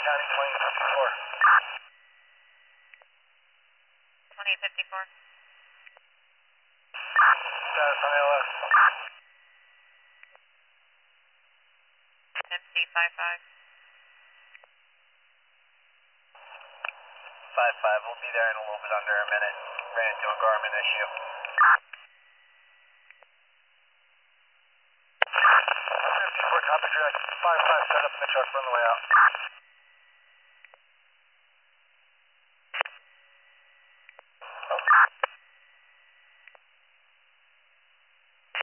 County 2054. 2054. Status on ALS. MC55. 55, we'll be there in a little bit under a minute. Ran into a Garmin issue. 54, copy direct. 55, set up in the truck, run the way out.